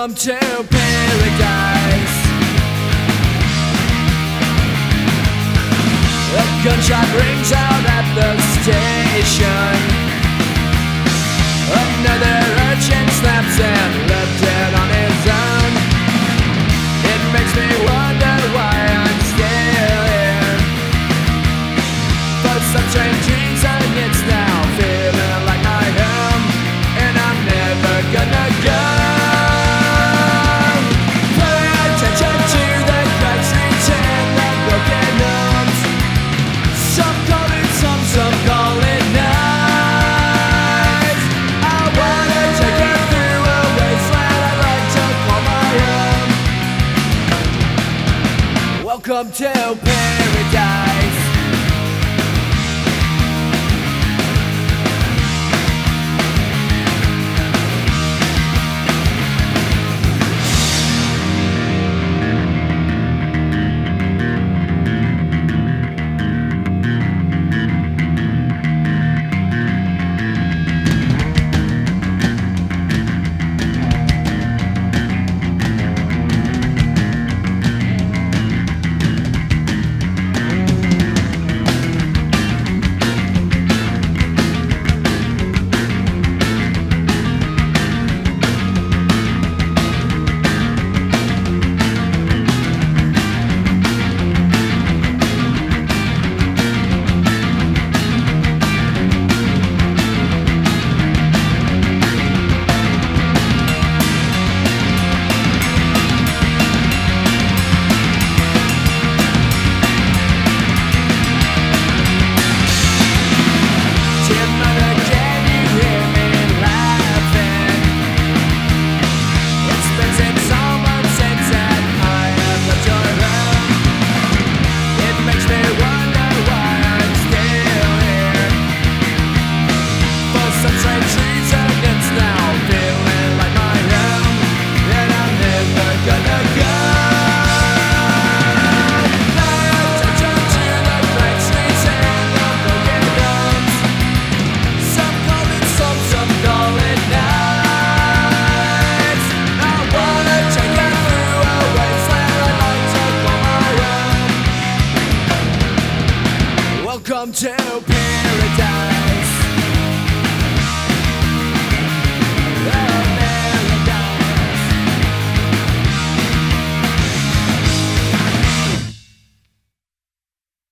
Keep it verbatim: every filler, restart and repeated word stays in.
Welcome to paradise. A gunshot rings out at the station. Another urchin snaps and left dead on his own. It makes me wonder why I'm still here. For some strange reason it's now feeling like my home, and I'm never gonna go. Pay attention to the cracks in the broken homes. Some call it some, some call it nice. I wanna take you through a wasteland I like to call my own. Welcome to